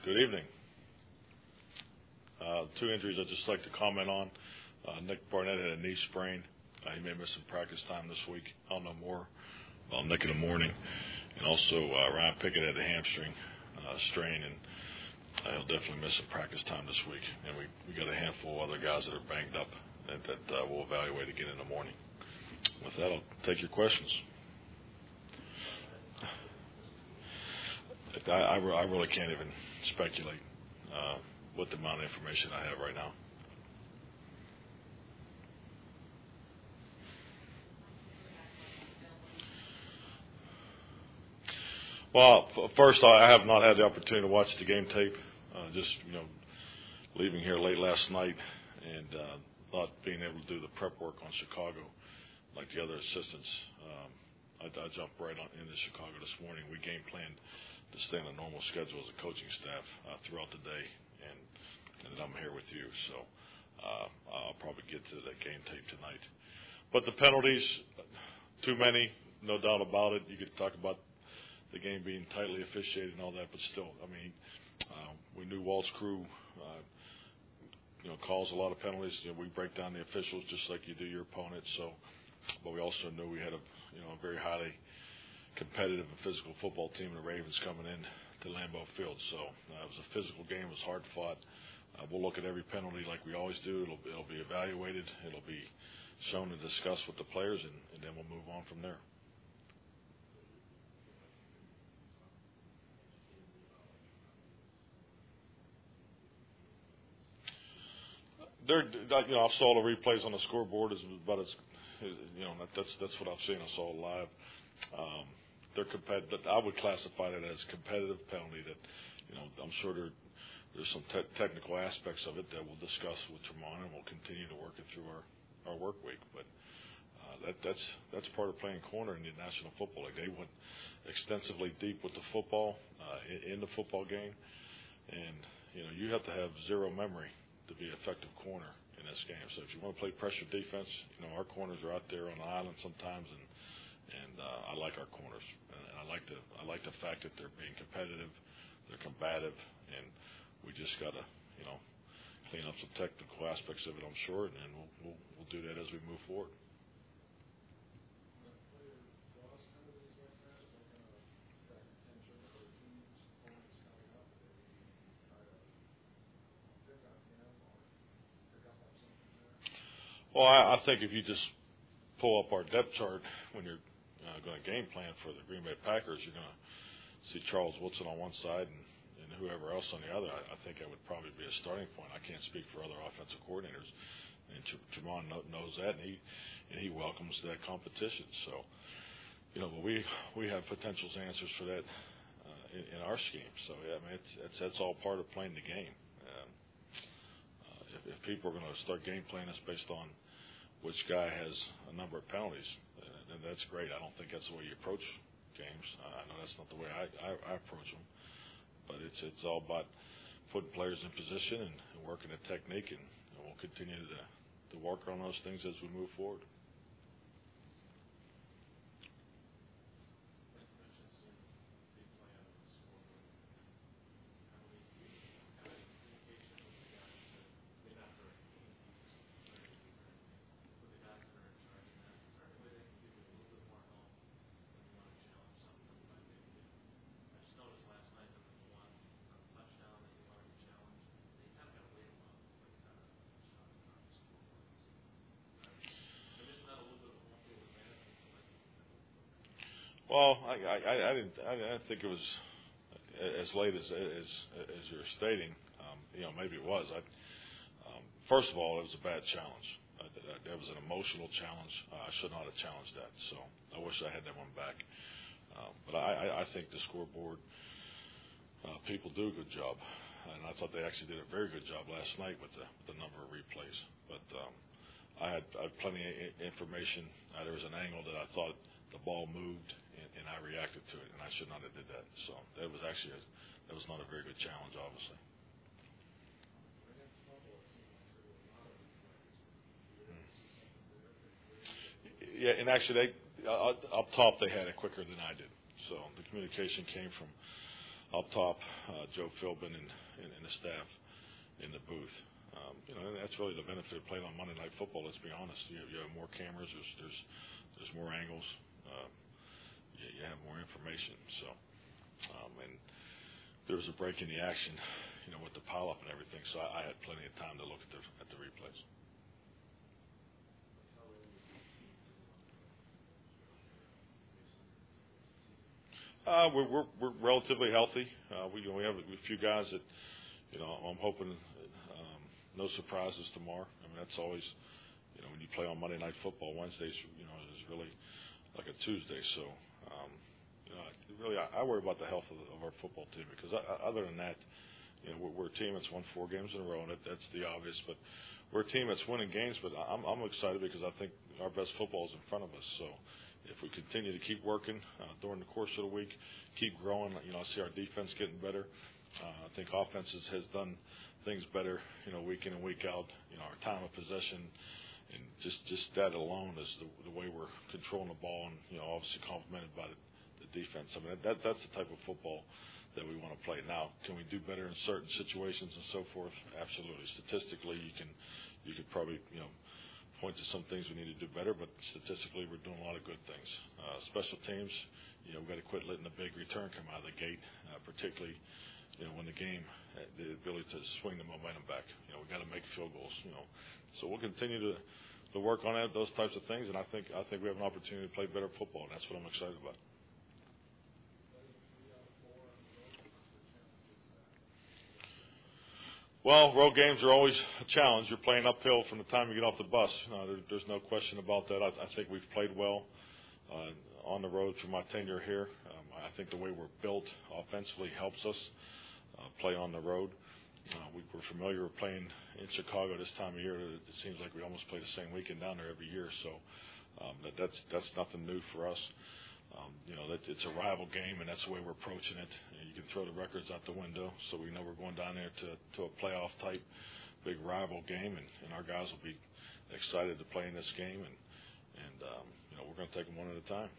Good evening. Two injuries I'd just like to comment on. Nick Barnett had a knee sprain. He may miss some practice time this week. I'll know more about Nick in the morning. And also Ryan Pickett had a hamstring strain, and he'll definitely miss some practice time this week. And we got a handful of other guys that are banged up that we'll evaluate again in the morning. With that, I'll take your questions. I really can't even speculate what the amount of information I have right now. Well, first, I have not had the opportunity to watch the game tape. Just, leaving here late last night and not being able to do the prep work on Chicago like the other assistants. I jumped right into Chicago this morning. We game planned to stay on a normal schedule as a coaching staff throughout the day, and then I'm here with you. So I'll probably get to that game tape tonight. But the penalties, too many, no doubt about it. You could talk about the game being tightly officiated and all that, but still, we knew Walt's crew, calls a lot of penalties. We break down the officials just like you do your opponent. So, but we also knew we had a very highly competitive and physical football team, the Ravens, coming in to Lambeau Field. So it was a physical game. It was hard fought. We'll look at every penalty like we always do. It'll be evaluated. It'll be shown and discussed with the players, and then we'll move on from there. I saw the replays on the scoreboard. That's what I've seen. I saw it live. They're competitive. I would classify that as competitive penalty. That I'm sure there's some technical aspects of it that we'll discuss with Tremont, and we'll continue to work it through our work week. But that's part of playing corner in the National Football League. They went extensively deep with the football in the football game, and you have to have zero memory to be an effective corner in this game. So if you want to play pressure defense, our corners are out there on the island sometimes, and I like our corners, and I like the fact that they're being competitive, they're combative, and we just got to clean up some technical aspects of it, I'm sure, and then we'll do that as we move forward. Well, I think if you just pull up our depth chart when you're going to game plan for the Green Bay Packers, you're going to see Charles Woodson on one side and whoever else on the other. I think that would probably be a starting point. I can't speak for other offensive coordinators, and Tremont knows that, and he welcomes that competition. So, but we have potential answers for that in our scheme. So, that's all part of playing the game. If people are going to start game planning us based on which guy has a number of penalties, then that's great. I don't think that's the way you approach games. I know that's not the way I approach them. But it's all about putting players in position and working the technique, and we'll continue to work on those things as we move forward. Well, I didn't think it was as late as you're stating. Maybe it was. First of all, it was a bad challenge. That was an emotional challenge. I should not have challenged that. So I wish I had that one back. But I think the scoreboard people do a good job, and I thought they actually did a very good job last night with the number of replays. But I had plenty of information. There was an angle that I thought the ball moved, and I reacted to it, and I should not have did that. So that was not a very good challenge, obviously. Yeah, and actually, up top they had it quicker than I did. So the communication came from up top, Joe Philbin and the staff in the booth. And that's really the benefit of playing on Monday Night Football. Let's be honest. You have more cameras. There's more angles. You have more information. So, and there was a break in the action, with the pileup and everything. So I had plenty of time to look at the replays. We're relatively healthy. We have a few guys that, I'm hoping no surprises tomorrow. I mean, that's always, when you play on Monday Night Football, Wednesdays, is really like a Tuesday. So, I worry about the health of our football team because other than that, we're a team that's won 4 games in a row, and that's the obvious. But we're a team that's winning games. But I'm excited because I think our best football is in front of us. So if we continue to keep working during the course of the week, keep growing, I see our defense getting better. I think offense has done things better, week in and week out. Our time of possession, and just that alone is the way we're controlling the ball, and obviously complemented by the defense. I mean, that's the type of football that we want to play. Now, can we do better in certain situations and so forth? Absolutely. Statistically, you could probably point to some things we need to do better, but statistically, we're doing a lot of good things. Special teams, we've got to quit letting the big return come out of the gate, particularly when the game, the ability to swing the momentum back. We've got to make field goals. So we'll continue to work on that, those types of things, and I think we have an opportunity to play better football, and that's what I'm excited about. Well, road games are always a challenge. You're playing uphill from the time you get off the bus. There's no question about that. I think we've played well on the road through my tenure here. I think the way we're built offensively helps us play on the road. We're familiar with playing in Chicago this time of year. It seems like we almost play the same weekend down there every year. So that's nothing new for us. It's a rival game, and that's the way we're approaching it. You can throw the records out the window, so we know we're going down there to a playoff-type big rival game, and our guys will be excited to play in this game, and we're going to take them one at a time.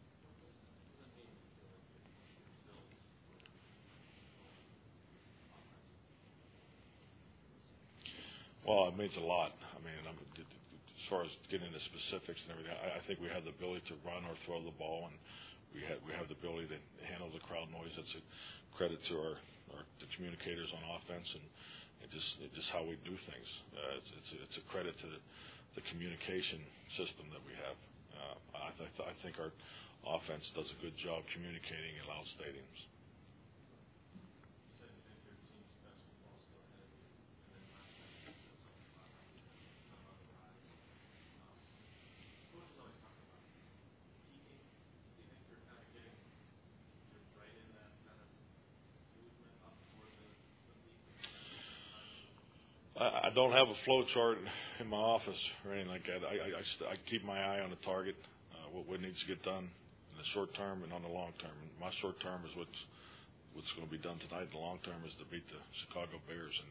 Well, it means a lot. I mean, as far as getting into specifics and everything, I think we have the ability to run or throw the ball, and we have the ability to handle the crowd noise. That's a credit to the communicators on offense, and just how we do things. It's a credit to the communication system that we have. I think our offense does a good job communicating in loud stadiums. I don't have a flow chart in my office or anything like that. I keep my eye on the target, what needs to get done in the short term and on the long term. And my short term is what's going to be done tonight. The long term is to beat the Chicago Bears. And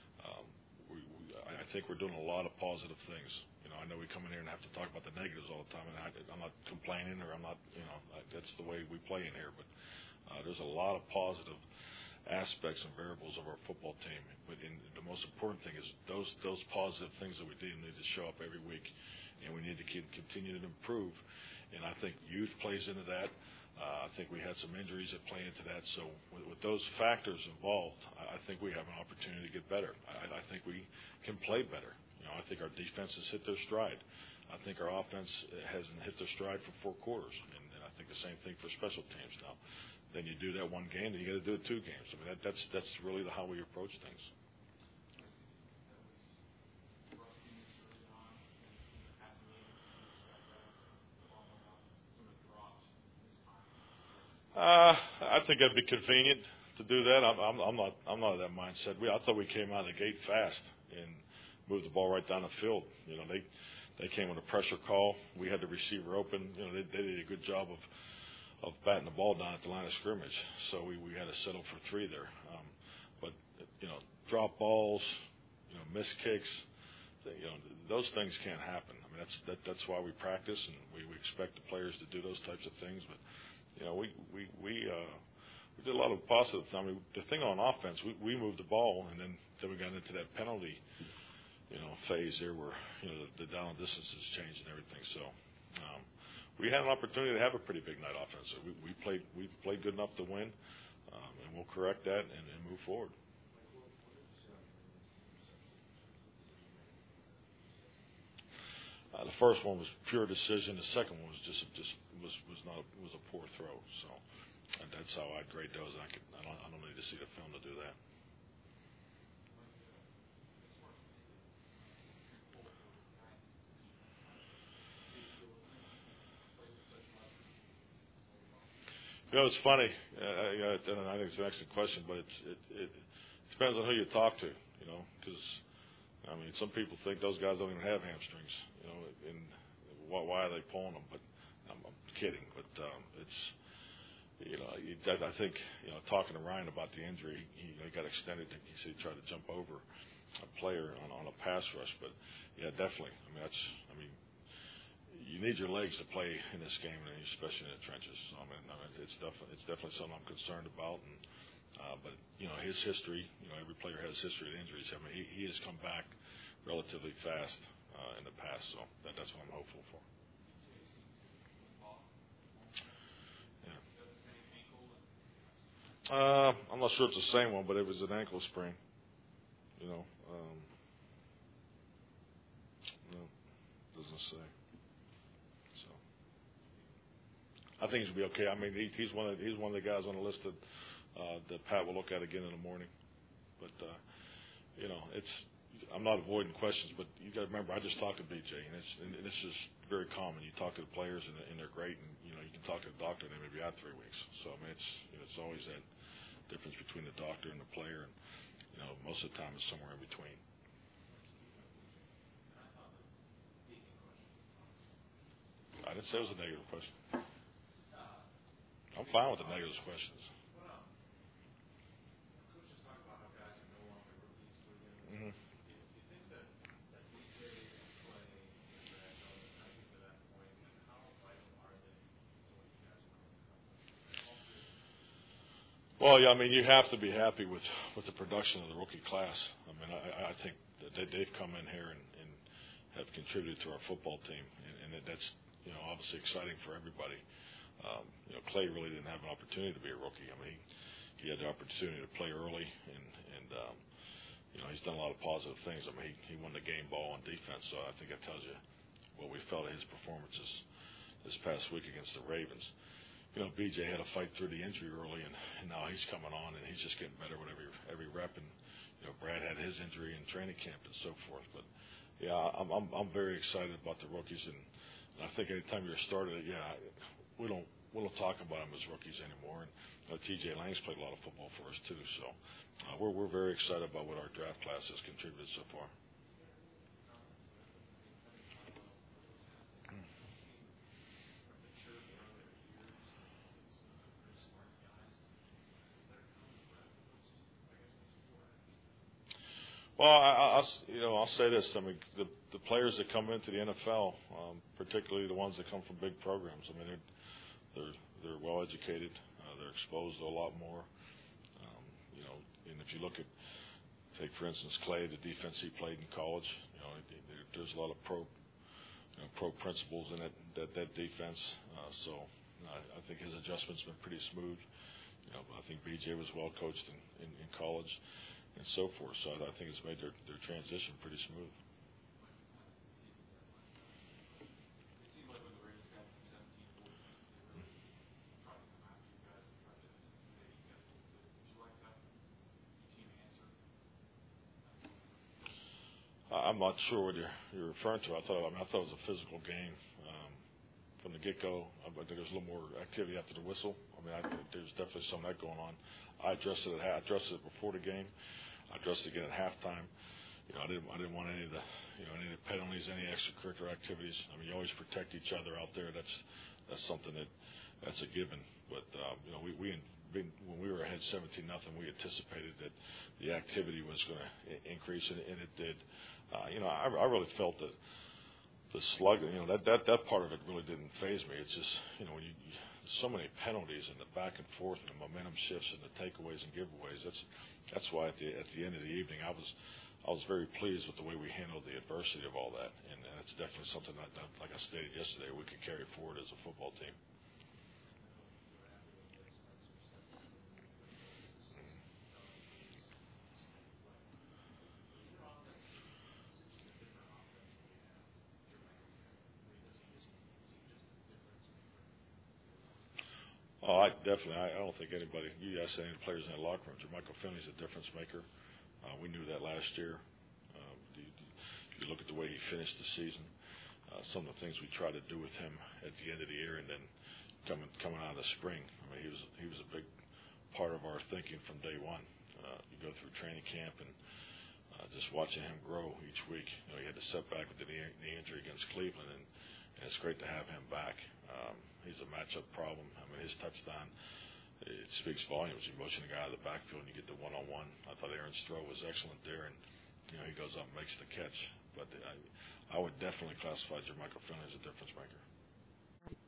I think we're doing a lot of positive things. I know we come in here and have to talk about the negatives all the time, and I'm not complaining, or I'm not, that's the way we play in here. But there's a lot of positive aspects and variables of our football team, but the most important thing is those positive things that we do need to show up every week, and we need to continue to improve. And I think youth plays into that. I think we had some injuries that play into that. So with those factors involved, I think we have an opportunity to get better. I think we can play better. I think our defense has hit their stride. I think our offense hasn't hit their stride for 4 quarters, and I think the same thing for special teams now. Then you do that one game, then you got to do it 2 games. I mean, that's really how we approach things. I think that'd be convenient to do that. I'm not of that mindset. I thought we came out of the gate fast and moved the ball right down the field. They came with a pressure call. We had the receiver open. They did a good job of batting the ball down at the line of scrimmage. So we had to settle for 3 there. But drop balls, missed kicks, those things can't happen. I mean, that's why we practice, and we expect the players to do those types of things. But we did a lot of positive. I mean, the thing on offense, we moved the ball, and then we got into that penalty, phase there where the down distances changed and everything. So we had an opportunity to have a pretty big night offensive. We played good enough to win, and we'll correct that and move forward. The first one was pure decision. The second one was a poor throw. So that's how I'd grade those. I don't need to see the film to do that. It's funny. I think it's an excellent question, but it depends on who you talk to. Because I mean, some people think those guys don't even have hamstrings. And why are they pulling them? But I'm kidding. But it's I think talking to Ryan about the injury, he got extended. He said he tried to jump over a player on a pass rush. But yeah, definitely. I mean, you need your legs to play in this game, and especially in the trenches. So, I mean, it's definitely something I'm concerned about. And but his history, every player has history of injuries. I mean, he has come back relatively fast in the past, so that's what I'm hopeful for. Yeah. I'm not sure it's the same one, but it was an ankle sprain. No, doesn't say. So I think he'll be okay. I mean, he's one of the guys on the list that Pat will look at again in the morning. But I'm not avoiding questions, but you got to remember, I just talked to BJ, and this is very common. You talk to the players, and they're great, and you can talk to the doctor, and they may be out 3 weeks. So I mean, it's always that difference between the doctor and the player, and most of the time it's somewhere in between. I didn't say it was a negative question. I'm fine with the negative questions. Mm-hmm. Well, yeah, I mean, you have to be happy with the production of the rookie class. I mean, I think that they've come in here and have contributed to our football team, and that's obviously exciting for everybody. Clay really didn't have an opportunity to be a rookie. I mean, he had the opportunity to play early, and he's done a lot of positive things. I mean, he won the game ball on defense, so I think that tells you what we felt of his performances this past week against the Ravens. BJ had to fight through the injury early, and now he's coming on, and he's just getting better with every rep. And Brad had his injury in training camp and so forth. But yeah, I'm very excited about the rookies, and I think anytime you're started, we don't talk about them as rookies anymore. And T.J. Lang's played a lot of football for us too, so we're very excited about what our draft class has contributed so far. Well, I'll say this. I mean, the players that come into the NFL, particularly the ones that come from big programs, I mean, they're well educated. They're exposed to a lot more. And if you look at, take for instance, Clay, the defense he played in college, there's a lot of pro principles in that defense. So I think his adjustment's been pretty smooth. I think BJ was well coached in college and so forth. So I think it's made their transition pretty smooth. I'm not sure what you're referring to. I thought it was a physical game from the get-go. I think there's a little more activity after the whistle. I mean, there's definitely some of that going on. I addressed it before the game. I addressed it again at halftime. I didn't want any of the penalties, any extracurricular activities. I mean, you always protect each other out there. That's something that's a given. But when we were ahead 17-0, we anticipated that the activity was going to increase, and it did. I really felt that the slug, that part of it really didn't faze me. It's just, when so many penalties and the back and forth and the momentum shifts and the takeaways and giveaways. That's why at the end of the evening I was very pleased with the way we handled the adversity of all that, and it's definitely something that, like I stated yesterday, we could carry forward as a football team. Oh, I don't think anybody. You ask any players in the locker room. Jermichael Finley's a difference maker. We knew that last year. You look at the way he finished the season. Some of the things we tried to do with him at the end of the year, and then coming out of the spring. I mean, he was a big part of our thinking from day one. You go through training camp and just watching him grow each week. He had the setback with the knee injury against Cleveland, and it's great to have him back. He's a matchup problem. I mean, his touchdown, it speaks volumes. You motion a guy out of the backfield and you get the one-on-one. I thought Aaron's throw was excellent there, and he goes up and makes the catch. But I would definitely classify Jermichael Finley as a difference maker.